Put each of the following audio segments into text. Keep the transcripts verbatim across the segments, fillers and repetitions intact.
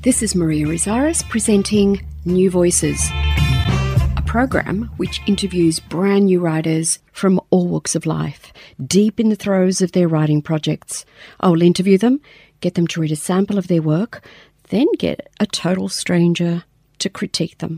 This is Maria Rizaris presenting New Voices, a program which interviews brand new writers from all walks of life, deep in the throes of their writing projects. I will interview them, get them to read a sample of their work, then get a total stranger to critique them.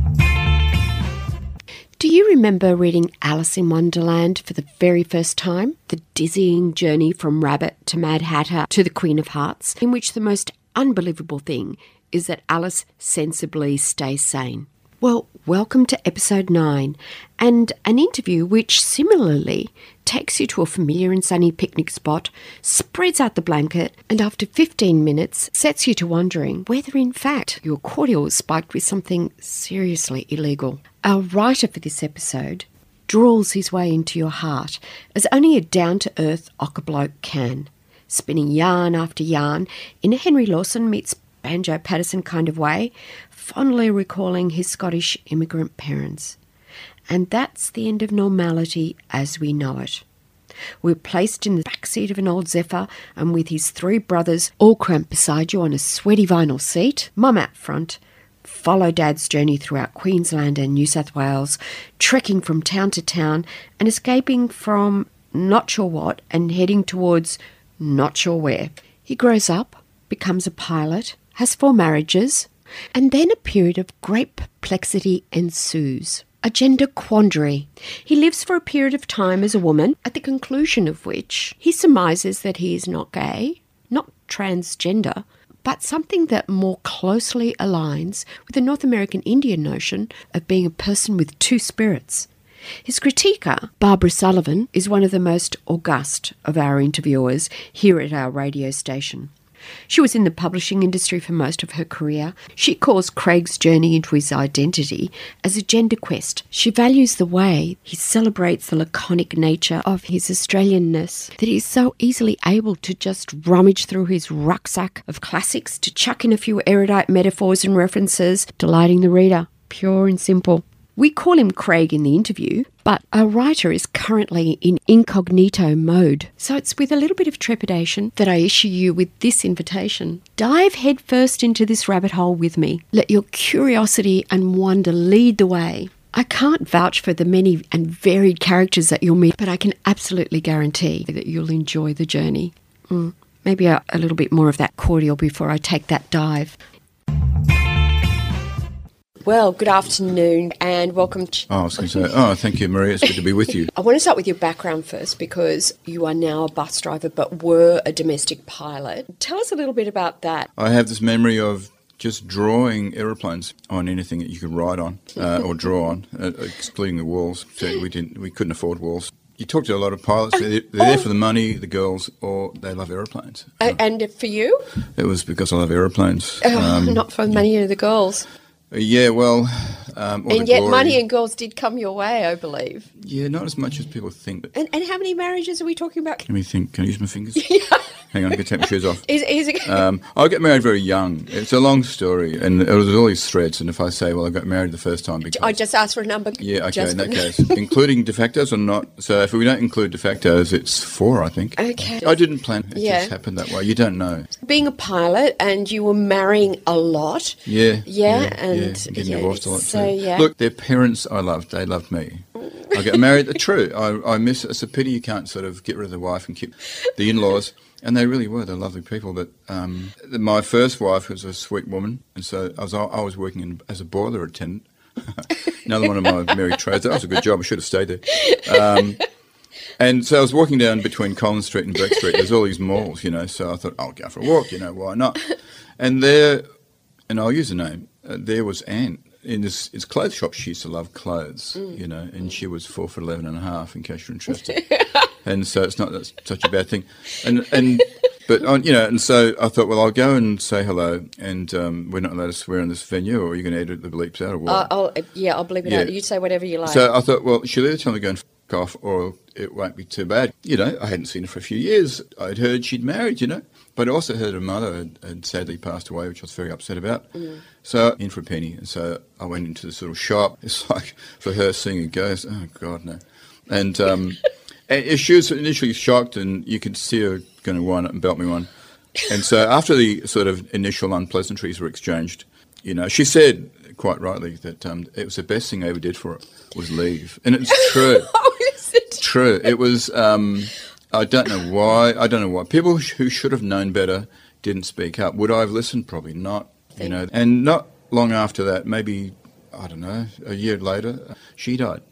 Do you remember reading Alice in Wonderland for the very first time? The dizzying journey from Rabbit to Mad Hatter to the Queen of Hearts, in which the most unbelievable thing is that Alice sensibly stays sane. Well, welcome to episode nine, and an interview which similarly takes you to a familiar and sunny picnic spot, spreads out the blanket, and after fifteen minutes sets you to wondering whether in fact your cordial was spiked with something seriously illegal. Our writer for this episode drawls his way into your heart as only a down-to-earth ochre bloke can, spinning yarn after yarn in a Henry Lawson meets Banjo Paterson kind of way, fondly recalling his Scottish immigrant parents. And that's the end of normality as we know it. We're placed in the backseat of an old Zephyr, and with his three brothers all cramped beside you on a sweaty vinyl seat, Mum out front, follow Dad's journey throughout Queensland and New South Wales, trekking from town to town and escaping from not sure what and heading towards not sure where. He grows up, becomes a pilot, has four marriages, and then a period of great perplexity ensues. A gender quandary. He lives for a period of time as a woman, at the conclusion of which he surmises that he is not gay, not transgender, but something that more closely aligns with the North American Indian notion of being a person with two spirits. His critiquer, Barbara Sullivan, is one of the most august of our interviewers here at our radio station. She was in the publishing industry for most of her career. She calls Craig's journey into his identity as a gender quest. She values the way he celebrates the laconic nature of his Australianness, that he's so easily able to just rummage through his rucksack of classics to chuck in a few erudite metaphors and references, delighting the reader, pure and simple. We call him Craig in the interview, but our writer is currently in incognito mode. So it's with a little bit of trepidation that I issue you with this invitation. Dive headfirst into this rabbit hole with me. Let your curiosity and wonder lead the way. I can't vouch for the many and varied characters that you'll meet, but I can absolutely guarantee that you'll enjoy the journey. Mm, maybe a, a little bit more of that cordial before I take that dive. Well, good afternoon and welcome to... Oh, I was going to say, oh, thank you, Maria. It's good to be with you. I want to start with your background first because you are now a bus driver but were a domestic pilot. Tell us a little bit about that. I have this memory of just drawing aeroplanes on anything that you could ride on uh, or draw on, uh, excluding the walls. So we didn't, we couldn't afford walls. You talk to a lot of pilots. They're, they're there for the money, the girls, or they love aeroplanes. Uh, and for you? It was because I love aeroplanes. Oh, um, not for the money of the girls. Yeah, well... Um, and yet glory. Money and girls did come your way, I believe. Yeah, not as much as people think. And, and how many marriages are we talking about? Let me think. Can I use my fingers? Yeah. Hang on, I'm going to take my shoes off. Is, is it... um, I got married very young. It's a long story, and it was all these threads, and if I say, well, I got married the first time because... I just asked for a number. Yeah, okay, just in that case. Including de factos or not? So if we don't include de factos, it's four, I think. Okay. I didn't plan. It yeah. just happened that way. You don't know. Being a pilot and you were marrying a lot. Yeah. Yeah, yeah and... Yeah, getting yeah, divorced a lot so, too. Yeah. Look, their parents I loved. They loved me. I got married. True. I, I miss. It's a pity you can't sort of get rid of the wife and keep the in-laws. And they really were. They're lovely people. But um, my first wife was a sweet woman, and so I was I was working in, as a boiler attendant. Another one of my merry trades. That was a good job. I should have stayed there. Um, and so I was walking down between Collins Street and Breck Street. There's all these malls, you know. So I thought, I'll go for a walk. You know, why not? And there, and I'll use a name. Uh, there was Anne. In this, this clothes shop, she used to love clothes, mm. you know, and she was four foot eleven and a half, in case you're interested. And so it's not that's such a bad thing. And and but on, you know, and so I thought, well, I'll go and say hello, and um, we're not allowed to swear in this venue, or are you going to edit the bleeps out or what? Uh, I'll, yeah, I'll bleep it yeah. out. You say whatever you like. So I thought, well, she'll either tell me to go and f*** off, or it won't be too bad. You know, I hadn't seen her for a few years. I'd heard she'd married, you know. But I also heard her mother had, had sadly passed away, which I was very upset about. Mm. So in for a penny. And so I went into this little shop. It's like for her seeing a ghost. Oh, God, no. And, um, and she was initially shocked, and you could see her going to wind up and belt me one. And so after the sort of initial unpleasantries were exchanged, you know, she said quite rightly that um, it was the best thing I ever did for her was leave. And it's true. Oh, is it? True. It was, um, I don't know why, I don't know why. People who should have known better didn't speak up. Would I have listened? Probably not, you know. And not long after that, maybe, I don't know, a year later, she died.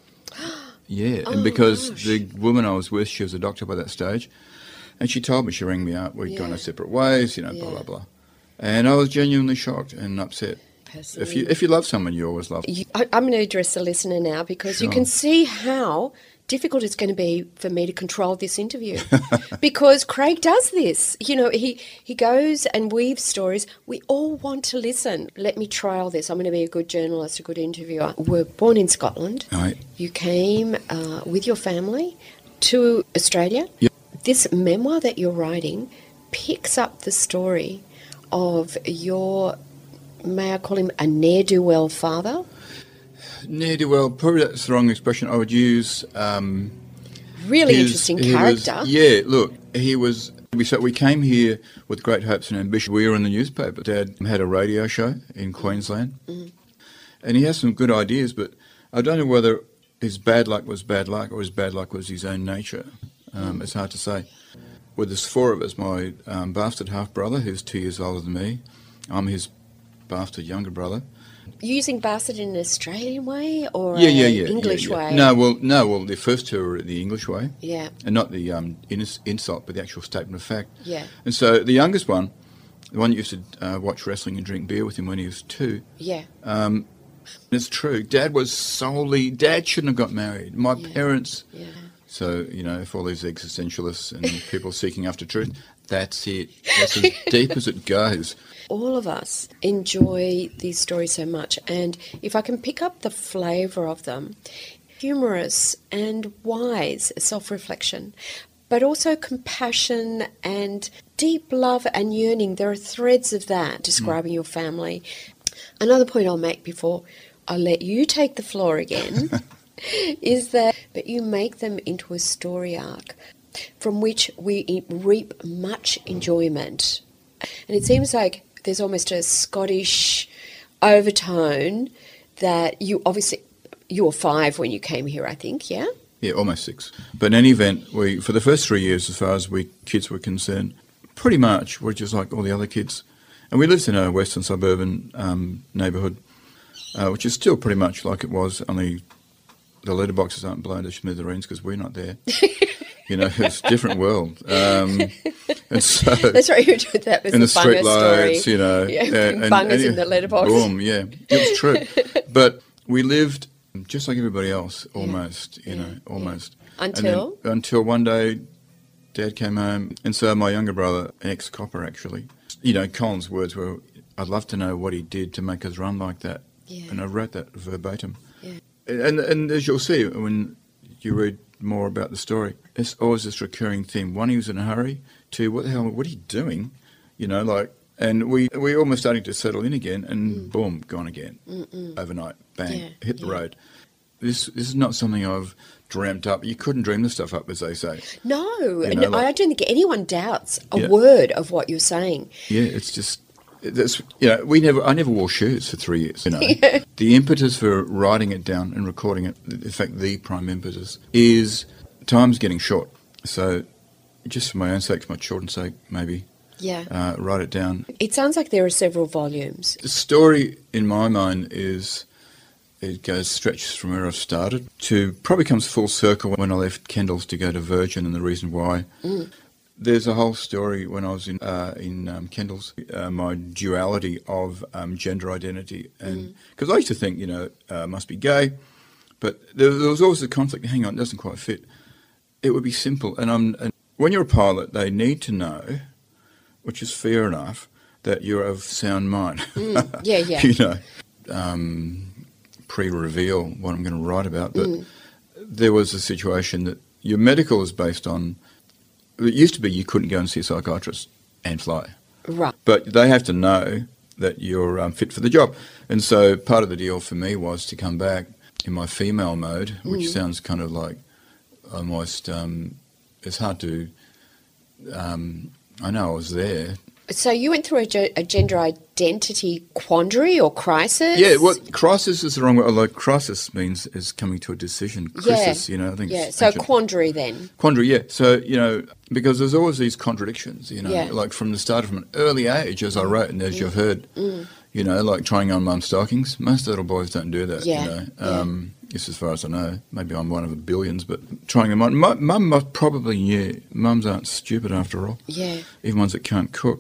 Yeah, and Oh, because gosh. the woman I was with, she was a doctor by that stage, and she told me, she rang me up, we'd Yeah. gone our separate ways, you know, blah, Yeah. blah, blah. And I was genuinely shocked and upset. If you if you love someone, you always love them. You, I, I'm going to address the listener now because you Sure. can see how difficult it's going to be for me to control this interview because Craig does this. You know, he, he goes and weaves stories. We all want to listen. Let me trial this. I'm going to be a good journalist, a good interviewer. We're born in Scotland. Right. You came uh, with your family to Australia. Yep. This memoir that you're writing picks up the story of your, may I call him a ne'er-do-well father? Ne'er-do-well, probably that's the wrong expression I would use. Um, Really He was- interesting he was- character. yeah, look, he was. We so we came here with great hopes and ambition. We were in the newspaper. Dad had a radio show in Queensland, Mm-hmm. and he has some good ideas. But I don't know whether his bad luck was bad luck or his bad luck was his own nature. Um, it's hard to say. With there's four of us, my um, bastard half brother, who's two years older than me. I'm his bastard younger brother. Using bastard in an Australian way or Yeah, yeah, an yeah. English yeah, yeah. way? No, well, no, well, the first two are the English way. Yeah, And not the um, ins- insult, but the actual statement of fact. yeah, And so the youngest one, the one that used to uh, watch wrestling and drink beer with him when he was two, yeah. um, it's true. Dad was solely, Dad shouldn't have got married. My Yeah. parents, Yeah. so, you know, for all these existentialists and people seeking after truth, that's it. That's as deep as it goes. All of us enjoy these stories so much, and if I can pick up the flavour of them, humorous and wise self-reflection, but also compassion and deep love and yearning. There are threads of that describing your family. Another point I'll make before I let you take the floor again is that but you make them into a story arc from which we reap much enjoyment. And it seems like there's almost a Scottish overtone that you obviously, you were five when you came here, I think, yeah? Yeah, almost six. But in any event, we for the first three years, as far as we kids were concerned, pretty much we're just like all the other kids. And we lived in a western suburban um, neighbourhood, uh, which is still pretty much like it was, only the letterboxes aren't blown to smithereens because we're not there. You know, it's a different world. Um, and so, That's right, you did that was and the the street story. lights, you know. Yeah, and, and- bungers and- in the letterbox. Boom, yeah. It was true. But we lived just like everybody else, almost, you yeah, know, almost. And Until? then, until one day, Dad came home, and so my younger brother, an ex-copper actually, you know, Colin's words were, I'd love to know what he did to make us run like that. Yeah. And I wrote that verbatim. Yeah. And, and as you'll see when you read more about the story, it's always this recurring theme. One, he was in a hurry. Two, what the hell, what are you doing? You know, like, and we, we're almost starting to settle in again, and Mm. boom, gone again. Mm-mm. Overnight, bang, Yeah, hit the yeah. road. This this is not something I've dreamt up. You couldn't dream this stuff up, as they say. No, You and know, like- I don't think anyone doubts a Yeah. word of what you're saying. Yeah, it's just that's you know we never I never wore shoes for three years. You know, the impetus for writing it down and recording it, in fact, the prime impetus is time's getting short. So, just for my own sake, for my children's sake, maybe Yeah. uh, write it down. It sounds like there are several volumes. The story, in my mind, is it goes stretches from where I've started to probably comes full circle when I left Kendall's to go to Virgin, and the reason why. Mm. There's a whole story when I was in uh, in um, Kendall's, uh, my duality of um, gender identity, and because I used to think, you know, uh, must be gay, but there, there was always a conflict. Hang on, it doesn't quite fit. It would be simple, and I'm. And when you're a pilot, they need to know, which is fair enough, that you're of sound mind. Mm. Yeah, yeah. you know, um, pre-reveal what I'm going to write about, but Mm. there was a situation that your medical is based on. It used to be you couldn't go and see a psychiatrist and fly, Right. but they have to know that you're um, fit for the job. And so part of the deal for me was to come back in my female mode, which Mm. sounds kind of like almost, um, it's hard to um, I know I was there. So you went through a, ge- a gender identity quandary or crisis? Yeah, what crisis is the wrong word. Like crisis means is coming to a decision. Crisis, yeah. you know, I think. Yeah. It's So ancient. quandary then. Quandary, yeah. So, you know, because there's always these contradictions, you know, Yeah. like from the start, from an early age, as I wrote, and as Mm. you've heard, Mm. you know, like trying on mum's stockings. Most little boys don't do that, Yeah. you know. Yeah. Um, Just as far as I know. Maybe I'm one of the billions, but trying them on. Mum mum must probably knew. Mums aren't stupid after all, Yeah. even ones that can't cook.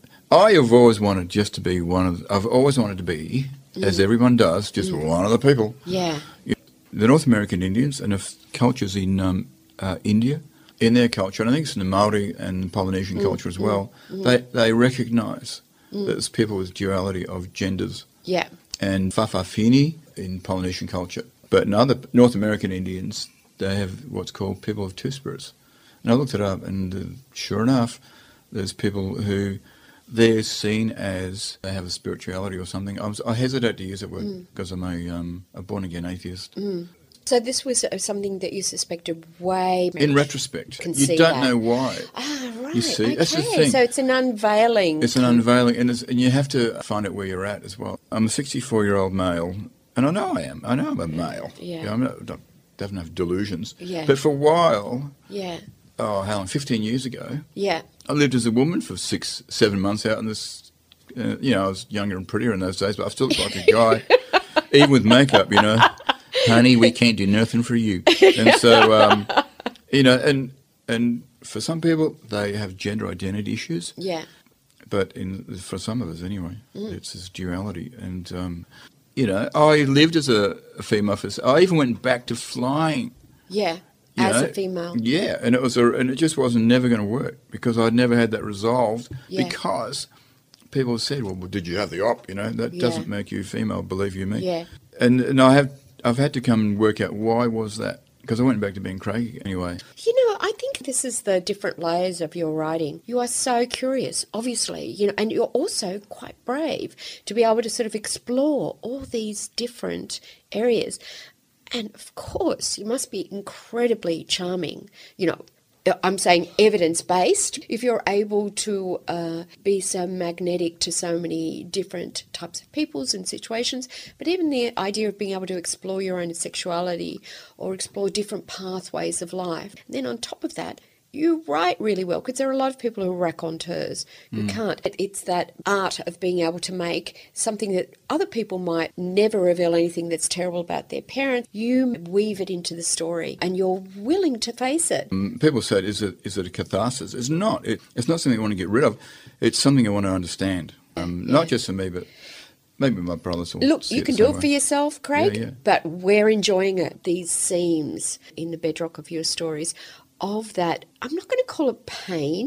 I have always wanted just to be one of, I've always wanted to be, as everyone does, just one of the people. Yeah. The North American Indians and the cultures in um, uh, India, in their culture, and I think it's in the Maori and Polynesian culture as well, they, they recognise that there's people with duality of genders. Yeah. And whawhawhine in Polynesian culture. But in other North American Indians, they have what's called people of two spirits. And I looked it up, and uh, sure enough, there's people who they're seen as they have a spirituality or something. I, was, I hesitate to use that word because I'm a, um, a born-again atheist. Mm. So this was uh, something that you suspected way back. In retrospect, Can you see don't that. know why. Ah, right. You see, okay. that's the thing. So it's an unveiling. It's an unveiling, and, it's, and you have to find out where you're at as well. I'm a sixty-four-year-old male, and I know I am. I know I'm a male. Yeah. You know, I'm not, I don't have delusions. Yeah. But for a while, Yeah. oh, how long, fifteen years ago, Yeah. I lived as a woman for six, seven months out in this, uh, you know, I was younger and prettier in those days, but I still looked like a guy, even with makeup, you know. Honey, we can't do nothing for you. And so, um, you know, and and for some people, they have gender identity issues. Yeah. But in for some of us anyway, mm. it's this duality. And, um, you know, I lived as a, a female. For, I even went back to flying. Yeah. You As know, a female. Yeah, and it was a, and it just wasn't never going to work because I'd never had that resolved Yeah. because people said, well, well, did you have the op? You know, that Yeah. doesn't make you female, believe you me. Yeah. And, and I have, I've had to come and work out why was that because I went back to being Craig anyway. You know, I think this is the different layers of your writing. You are so curious, obviously, you know, and you're also quite brave to be able to sort of explore all these different areas. And of course, you must be incredibly charming, you know. I'm saying evidence-based. If you're able to uh, be so magnetic to so many different types of peoples and situations, but even the idea of being able to explore your own sexuality or explore different pathways of life. And then on top of that, you write really well because there are a lot of people who are raconteurs who mm. can't. It's that art of being able to make something that other people might never reveal anything that's terrible about their parents. You weave it into the story and you're willing to face it. Um, people said, is it is it a catharsis? It's not. It, it's not something I want to get rid of. It's something I want to understand. Um, yeah. Not just for me, but maybe my brothers will. Look, you can do it for yourself, Craig, yeah, yeah. but we're enjoying it. These seams in the bedrock of your stories of that, I'm not going to call it pain,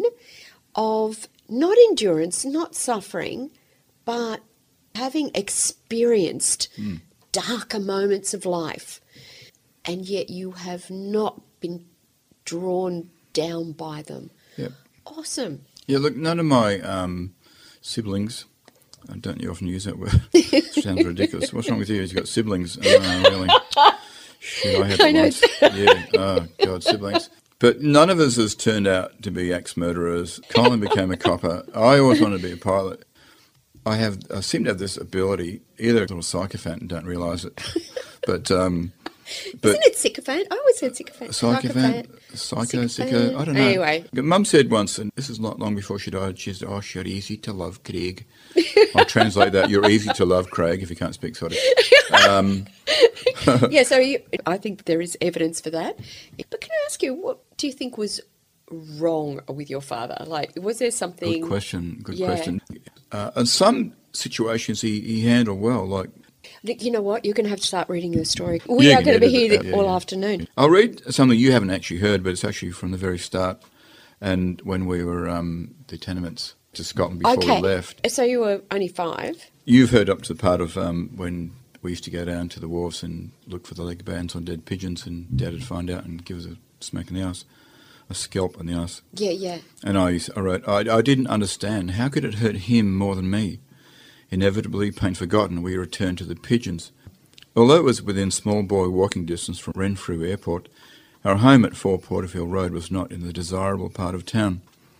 of not endurance, not suffering, but having experienced mm. darker moments of life, and yet you have not been drawn down by them. Yep. Awesome. Yeah, look, none of my um, siblings, I don't you often use that word, it sounds ridiculous. What's wrong with you? You've got siblings. Oh, really? Shit, I had I know. once. Yeah, oh, God, siblings. But none of us has turned out to be ex-murderers. Colin became a copper. I always wanted to be a pilot. I have, I seem to have this ability, either a little sycophant and don't realise it, but... Um, but Isn't it sycophant? I always said sycophant. Sycophant, psycho, sicko, I don't know. Anyway. Mum said once, and this is not long before she died, she said, oh, you're easy to love, Craig. I'll translate that, you're easy to love, Craig, if you can't speak, sorry. Um, yeah, so you, I think there is evidence for that. But can I ask you, what do you think was wrong with your father? Like, was there something... Good question, good yeah. question. Uh, in some situations he, he handled well, like... You know what? You're going to have to start reading your story. We yeah, are going to be here it, yeah, all yeah. afternoon. I'll read something you haven't actually heard, but it's actually from the very start, and when we were um, the tenements to Scotland before okay. we left. So you were only five? You've heard up to the part of um, when we used to go down to the wharfs and look for the leg bands on dead pigeons, and Dad would find out and give us a smack in the ass, a scalp in the ass. Yeah, yeah. And I, I wrote, I, I didn't understand. How could it hurt him more than me? Inevitably, pain forgotten, we returned to the pigeons. Although it was within small boy walking distance from Renfrew Airport, our home at four Porterfield Road was not in the desirable part of town.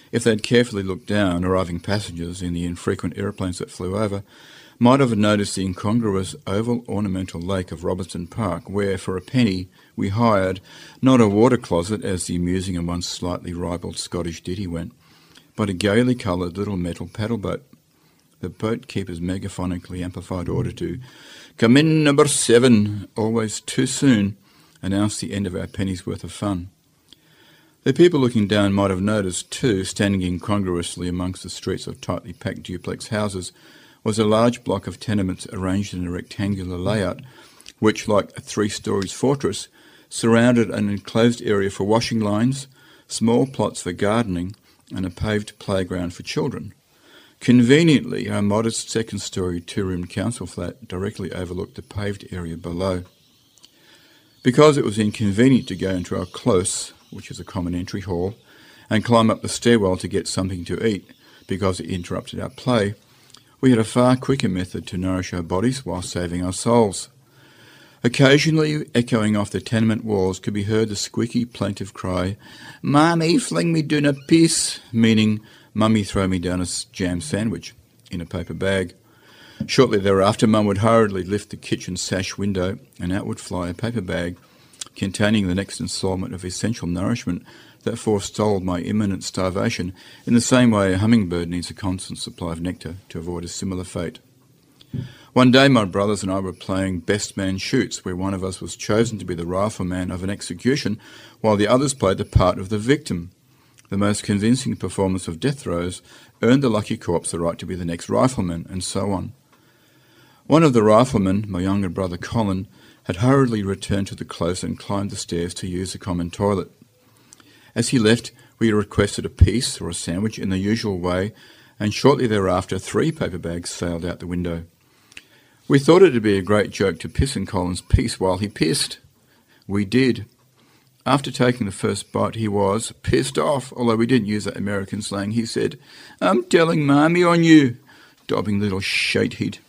if they'd carefully looked down, arriving passengers in the infrequent aeroplanes that flew over might have noticed the incongruous oval ornamental lake of Robertson Park, where, for a penny, we hired not a water closet, as the amusing and once slightly ribald Scottish ditty went, but a gaily coloured little metal paddle boat. The boatkeeper's megaphonically amplified order to "Come in, number seven," always too soon, announced the end of our penny's worth of fun. The people looking down might have noticed, too, standing incongruously amongst the streets of tightly packed duplex houses, was a large block of tenements arranged in a rectangular layout, which, like a three-stories fortress, surrounded an enclosed area for washing lines, small plots for gardening, and a paved playground for children. Conveniently, our modest second-story two-room council flat directly overlooked the paved area below. Because it was inconvenient to go into our close, which is a common entry hall, and climb up the stairwell to get something to eat because it interrupted our play, we had a far quicker method to nourish our bodies while saving our souls. Occasionally, echoing off the tenement walls, could be heard the squeaky, plaintive cry, "Mammy, fling me doon a piece," meaning, "Mummy, throw me down a jam sandwich," in a paper bag. Shortly thereafter, Mum would hurriedly lift the kitchen sash window, and out would fly a paper bag containing the next instalment of essential nourishment that forestalled my imminent starvation, in the same way a hummingbird needs a constant supply of nectar to avoid a similar fate. One day my brothers and I were playing Best Man Shoots, where one of us was chosen to be the rifleman of an execution, while the others played the part of the victim. The most convincing performance of death throes earned the lucky corpse the right to be the next rifleman, and so on. One of the riflemen, my younger brother Colin, had hurriedly returned to the close and climbed the stairs to use the common toilet. As he left, we requested a piece or a sandwich in the usual way, and shortly thereafter three paper bags sailed out the window. We thought it would be a great joke to piss in Colin's piece while he pissed. We did. After taking the first bite, he was pissed off, although we didn't use that American slang. He said, "I'm telling Mammy on you," dobbing little shatehead.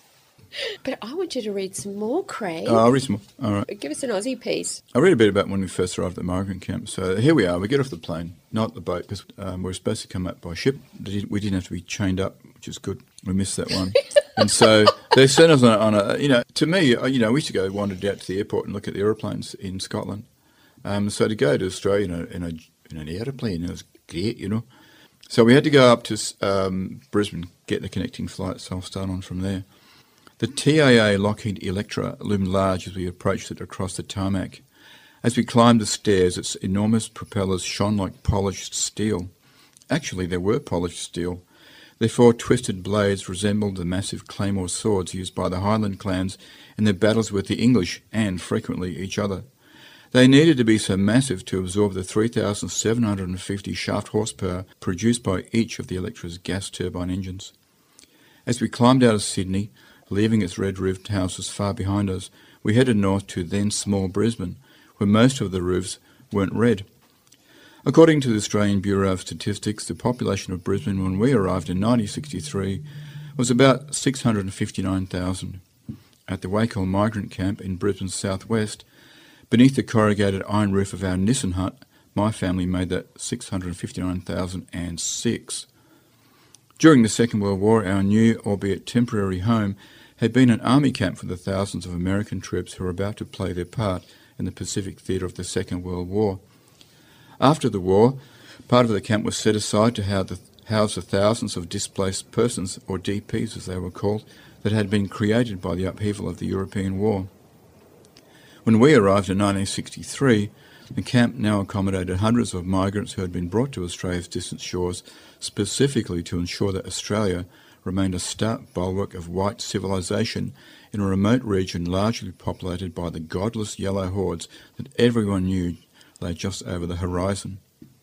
But I want you to read some more, Craig. Oh, I'll read some more. All right. Give us an Aussie piece. I read a bit about when we first arrived at the migrant camp. So here we are. We get off the plane, not the boat, because um, we were supposed to come up by ship. We didn't have to be chained up, which is good. We missed that one. And so they sent us on a, on a, you know, to me, you know, we used to go wandered out to the airport and look at the aeroplanes in Scotland. Um, so to go to Australia in, a, in, a, in an aeroplane, it was great, you know. So we had to go up to um, Brisbane, get the connecting flight, so I'll start on from there. The T A A Lockheed Electra loomed large as we approached it across the tarmac. As we climbed the stairs, its enormous propellers shone like polished steel. Actually, they were polished steel. Their four twisted blades resembled the massive claymore swords used by the Highland clans in their battles with the English and, frequently, each other. They needed to be so massive to absorb the three thousand seven hundred fifty shaft horsepower produced by each of the Electra's gas turbine engines. As we climbed out of Sydney, leaving its red-roofed houses far behind us, we headed north to then small Brisbane, where most of the roofs weren't red. According to the Australian Bureau of Statistics, the population of Brisbane when we arrived in nineteen sixty-three was about six hundred fifty-nine thousand. At the Wacol migrant camp in Brisbane's southwest, beneath the corrugated iron roof of our Nissan hut, my family made that six hundred fifty-nine thousand six. During the Second World War, our new, albeit temporary home had been an army camp for the thousands of American troops who were about to play their part in the Pacific theatre of the Second World War. After the war, part of the camp was set aside to house the, house the thousands of displaced persons, or D Ps as they were called, that had been created by the upheaval of the European War. When we arrived in nineteen sixty-three, the camp now accommodated hundreds of migrants who had been brought to Australia's distant shores specifically to ensure that Australia remained a stout bulwark of white civilization in a remote region largely populated by the godless yellow hordes that everyone knew lay just over the horizon.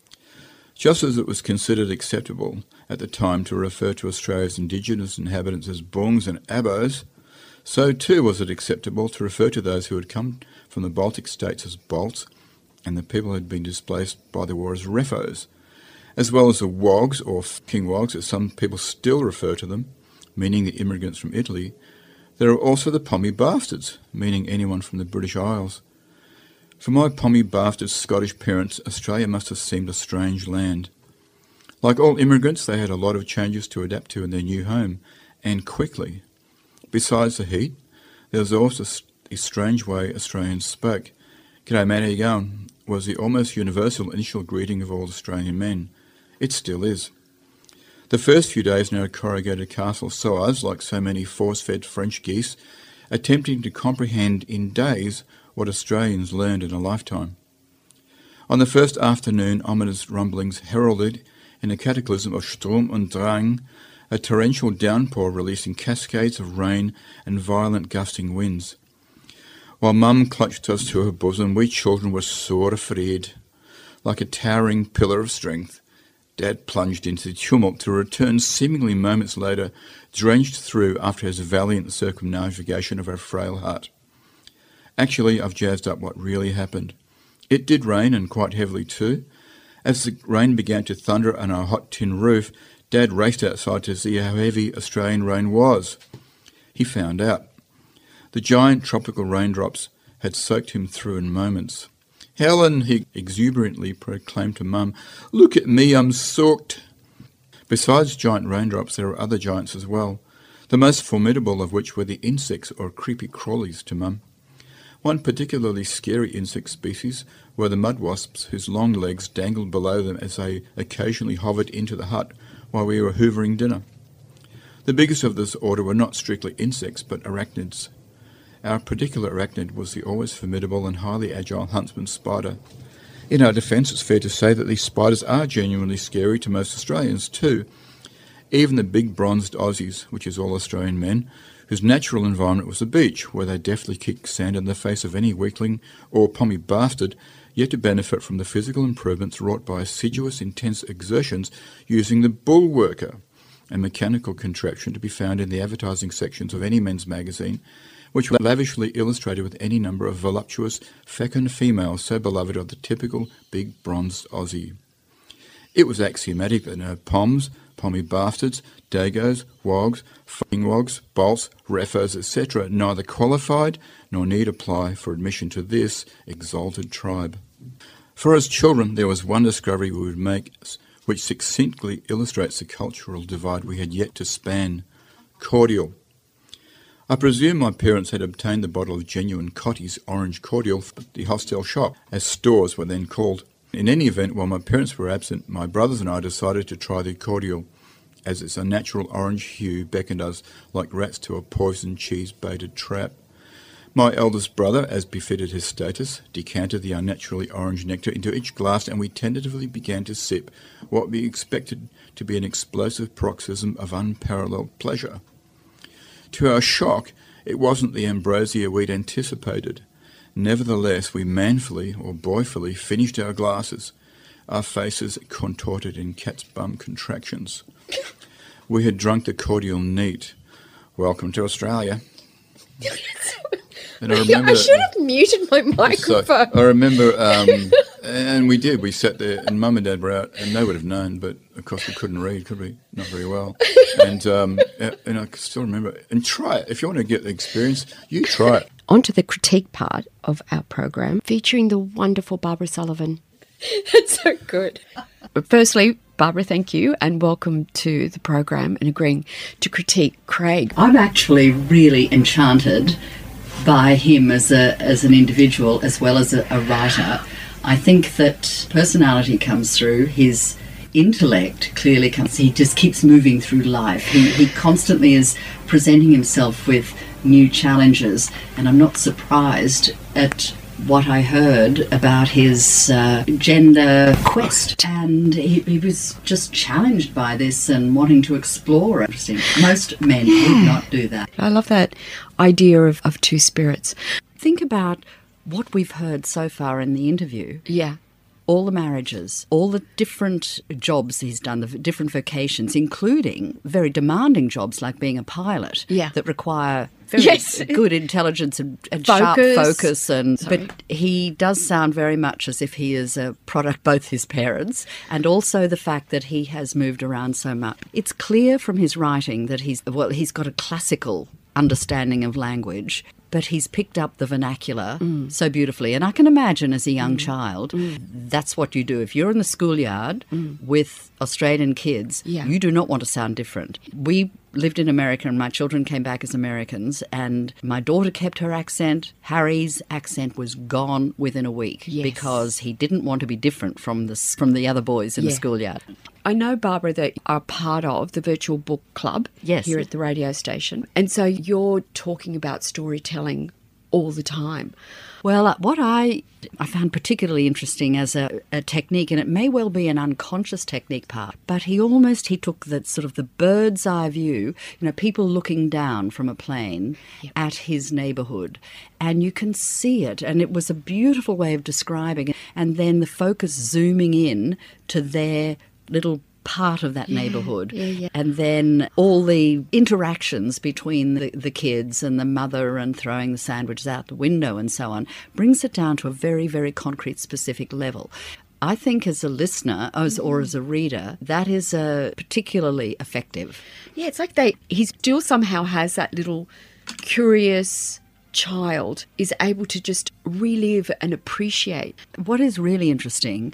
Just as it was considered acceptable at the time to refer to Australia's indigenous inhabitants as Bungs and Abos, so too was it acceptable to refer to those who had come from the Baltic states as Balts and the people who had been displaced by the war as Refos, as well as the Wogs, or King Wogs as some people still refer to them, meaning the immigrants from Italy. There are also the Pommy Bastards, meaning anyone from the British Isles. For my Pommy Bastard Scottish parents, Australia must have seemed a strange land. Like all immigrants, they had a lot of changes to adapt to in their new home, and quickly. Besides the heat, there was also a strange way Australians spoke. "G'day mate, how you going?" was the almost universal initial greeting of all Australian men. It still is. The first few days in our corrugated castle saw us, like so many force-fed French geese, attempting to comprehend in days what Australians learned in a lifetime. On the first afternoon, ominous rumblings heralded in a cataclysm of Sturm und Drang, a torrential downpour releasing cascades of rain and violent gusting winds. While Mum clutched us to her bosom, we children were sore afraid. Like a towering pillar of strength, Dad plunged into the tumult to return seemingly moments later, drenched through after his valiant circumnavigation of our frail hut. Actually, I've jazzed up what really happened. It did rain, and quite heavily too. As the rain began to thunder on our hot tin roof, Dad raced outside to see how heavy Australian rain was. He found out. The giant tropical raindrops had soaked him through in moments. "Helen," he exuberantly proclaimed to Mum, "look at me, I'm soaked." Besides giant raindrops, there were other giants as well, the most formidable of which were the insects or creepy crawlies to Mum. One particularly scary insect species were the mud wasps, whose long legs dangled below them as they occasionally hovered into the hut while we were hoovering dinner. The biggest of this order were not strictly insects, but arachnids. Our particular arachnid was the always formidable and highly agile huntsman spider. In our defence, it's fair to say that these spiders are genuinely scary to most Australians too. Even the big bronzed Aussies, which is all Australian men, whose natural environment was the beach, where they deftly kicked sand in the face of any weakling or pommy bastard, yet to benefit from the physical improvements wrought by assiduous, intense exertions using the bullworker, a mechanical contraption to be found in the advertising sections of any men's magazine, which were lavishly illustrated with any number of voluptuous, fecund females so beloved of the typical big bronzed Aussie. It was axiomatic that no poms, pommy bastards, dagos, wogs, fucking wogs, bolts, refos, et cetera neither qualified nor need apply for admission to this exalted tribe. For as children, there was one discovery we would make which succinctly illustrates the cultural divide we had yet to span. Cordial. I presume my parents had obtained the bottle of genuine Cotty's orange cordial from the hostel shop, as stores were then called. In any event, while my parents were absent, my brothers and I decided to try the cordial, as its unnatural orange hue beckoned us like rats to a poisoned cheese-baited trap. My eldest brother, as befitted his status, decanted the unnaturally orange nectar into each glass, and we tentatively began to sip what we expected to be an explosive paroxysm of unparalleled pleasure. To our shock, it wasn't the ambrosia we'd anticipated. Nevertheless, we manfully or boyfully finished our glasses, our faces contorted in cat's bum contractions. We had drunk the cordial neat. Welcome to Australia. And I remember, I should have muted my microphone. So, I remember, um, and we did. We sat there, and Mum and Dad were out, and they would have known, but of course we couldn't read, could we? Not very well. And um, and I can still remember. And try it if you want to get the experience. You try it. On to the critique part of our program, featuring the wonderful Barbara Sullivan. That's so good. But firstly, Barbara, thank you and welcome to the program and agreeing to critique Craig. I'm actually really enchanted by him as a as an individual as well as a, a writer. I think that personality comes through, his intellect clearly comes, he just keeps moving through life. He, he constantly is presenting himself with new challenges, and I'm not surprised at what I heard about his uh, gender quest, and he, he was just challenged by this and wanting to explore. Interesting. Most men would not do that. I love that idea of, of two spirits. Think about what we've heard so far in the interview. Yeah. All the marriages, all the different jobs he's done, the different vocations, including very demanding jobs like being a pilot yeah. that require very Yes. good intelligence and, and Focus. sharp focus. And Sorry. But he does sound very much as if he is a product, both his parents and also the fact that he has moved around so much. It's clear from his writing that he's, well, he's got a classical understanding of language, but he's picked up the vernacular mm. so beautifully. And I can imagine as a young mm. child, mm. that's what you do. If you're in the schoolyard mm. with Australian kids, yeah. you do not want to sound different. We lived in America and my children came back as Americans, and my daughter kept her accent. Harry's accent was gone within a week yes. because he didn't want to be different from the, from the other boys in yeah. the schoolyard. I know, Barbara, that you are part of the Virtual Book Club yes. here at the radio station. And so you're talking about storytelling all the time. Well, uh, what I I found particularly interesting as a, a technique, and it may well be an unconscious technique part, but he almost, he took the sort of the bird's eye view, you know, people looking down from a plane yep. at his neighbourhood, and you can see it, and it was a beautiful way of describing it, and then the focus zooming in to their little part of that yeah, neighbourhood yeah, yeah. and then all the interactions between the, the kids and the mother and throwing the sandwiches out the window and so on brings it down to a very, very concrete, specific level. I think as a listener as, or as a reader, that is uh, particularly effective. Yeah, it's like they he still somehow has that little curious child is able to just relive and appreciate. What is really interesting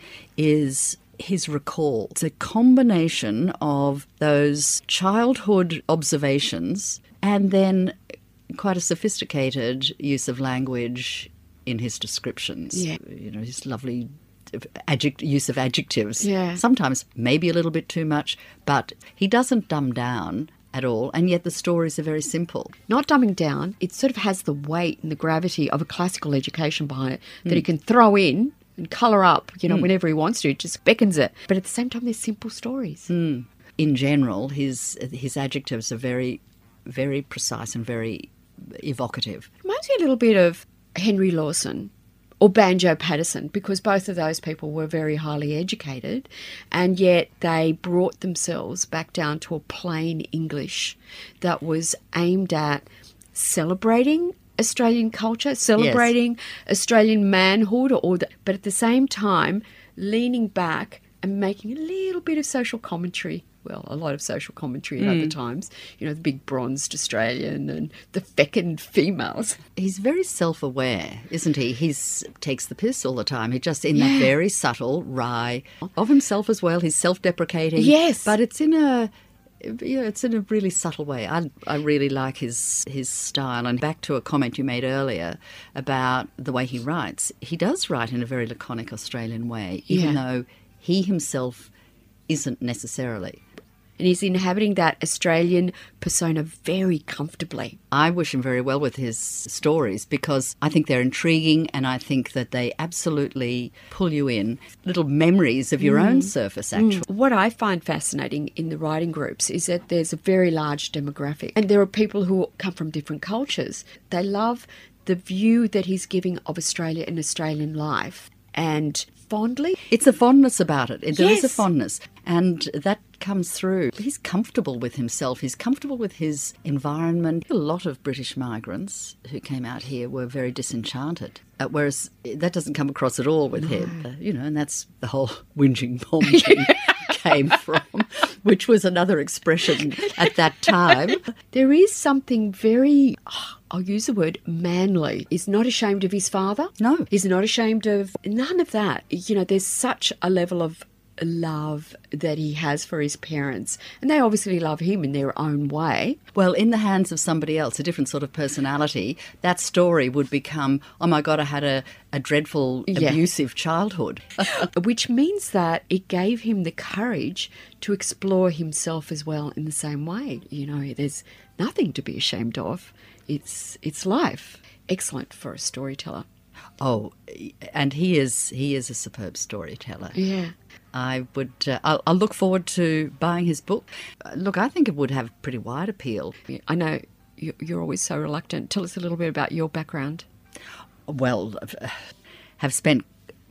is his recall. It's a combination of those childhood observations and then quite a sophisticated use of language in his descriptions. Yeah. You know, his lovely adject- use of adjectives. Yeah. Sometimes maybe a little bit too much, but he doesn't dumb down at all, and yet the stories are very simple. Not dumbing down, it sort of has the weight and the gravity of a classical education behind it that Mm. he can throw in and colour up, you know, Mm. whenever he wants to. It just beckons it. But at the same time, they're simple stories. Mm. In general, his his adjectives are very, very precise and very evocative. Reminds me a little bit of Henry Lawson or Banjo Patterson, because both of those people were very highly educated, and yet they brought themselves back down to a plain English that was aimed at celebrating Australian culture, celebrating yes. Australian manhood, or the, but at the same time leaning back and making a little bit of social commentary. Well, a lot of social commentary at mm. other times. You know, the big bronzed Australian and the fecund females. He's very self-aware, isn't he? He takes the piss all the time. He just, in yeah. that very subtle, wry, of himself as well. He's self-deprecating. Yes. But it's in a... Yeah, it's in a really subtle way. I I really like his his style. And back to a comment you made earlier about the way he writes. He does write in a very laconic Australian way, even yeah. though he himself isn't necessarily. And he's inhabiting that Australian persona very comfortably. I wish him very well with his stories because I think they're intriguing and I think that they absolutely pull you in. Little memories of your mm. own surface, actually. Mm. What I find fascinating in the writing groups is that there's a very large demographic and there are people who come from different cultures. They love the view that he's giving of Australia and Australian life. And fondly. It's a fondness about it. There yes. is a fondness. And that comes through. He's comfortable with himself. He's comfortable with his environment. A lot of British migrants who came out here were very disenchanted. Uh, whereas that doesn't come across at all with no. him. Uh, you know, and that's the whole whinging bomb thing came from, which was another expression at that time. There is something very... Oh, I'll use the word manly. He's not ashamed of his father. No. He's not ashamed of none of that. You know, there's such a level of love that he has for his parents. And they obviously love him in their own way. Well, in the hands of somebody else, a different sort of personality, that story would become, oh my God, I had a, a dreadful, yeah. abusive childhood. Which means that it gave him the courage to explore himself as well in the same way. You know, there's nothing to be ashamed of. It's it's life. Excellent for a storyteller. Oh, and he is he is a superb storyteller. Yeah. I would. Uh, I'll, I'll look forward to buying his book. Uh, look, I think it would have pretty wide appeal. I know you're always so reluctant. Tell us a little bit about your background. Well, have spent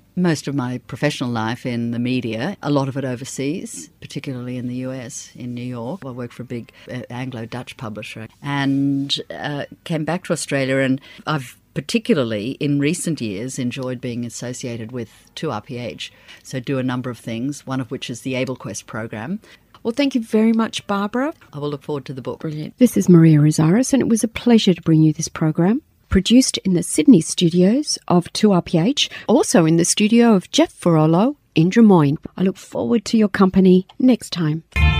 most of my professional life in the media, a lot of it overseas, particularly in the U S, in New York. I worked for a big uh, Anglo-Dutch publisher and uh, came back to Australia, and I've particularly in recent years enjoyed being associated with two R P H, so do a number of things, one of which is the AbleQuest program. Well, thank you very much, Barbara. I will look forward to the book. Brilliant. This is Maria Rosaris, and it was a pleasure to bring you this program. Produced in the Sydney studios of two R P H, also in the studio of Jeff Ferrolo in Drummoyne. I look forward to your company next time.